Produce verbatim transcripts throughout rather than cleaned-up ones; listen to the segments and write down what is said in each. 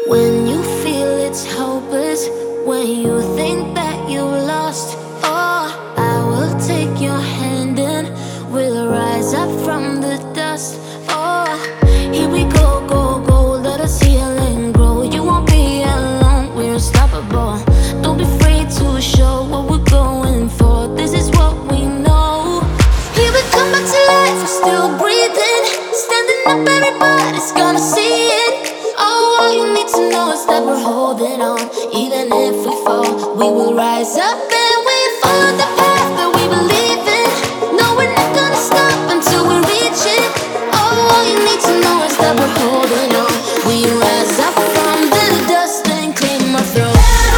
When you feel it's hopeless, when you think that you lost, oh, I will take your hand and we'll rise up from the dust. Oh, here we go, go, go, let us heal and grow. You won't be alone, we're unstoppable. Don't be afraid to show what we're going for. This is what we know. Here we come back to life, we're still breathing. Standing up, everybody's gonna see it. Oh, all you need to know is that we're holding on. Even if we fall, we will rise up and we follow the path that we believe in. No, we're not gonna stop until we reach it. Oh, all you need to know is that we're holding on. We rise up from the dust and clean my throat.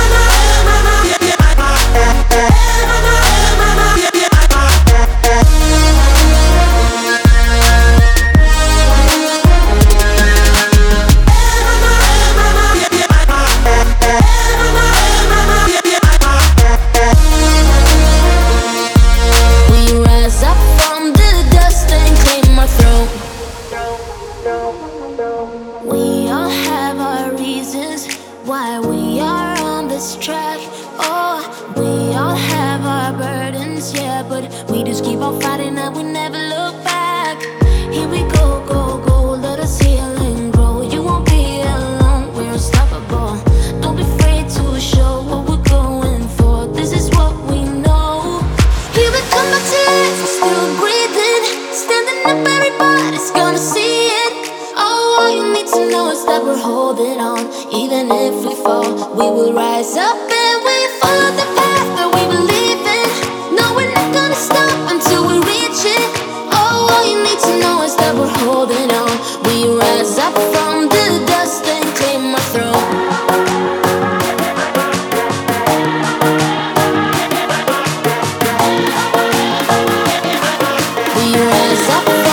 We all have our reasons why we are on this track. Oh, we all have our burdens, yeah, but we just keep on fighting and we never look back. Here we go, go, go, let us heal and grow. You won't be alone, we're unstoppable. Don't be afraid to show what we're going for. This is what we know. Here we come back to life, we're still breathing. Standing up, everybody's gonna see it. Oh, all you need to know is that we're holding on. Even if we fall, we will rise up and we follow the path that we believe in. No, we're not gonna stop until we reach it. Oh, all you need to know is that we're holding on. We rise up from the dust and clear my throat. We rise up.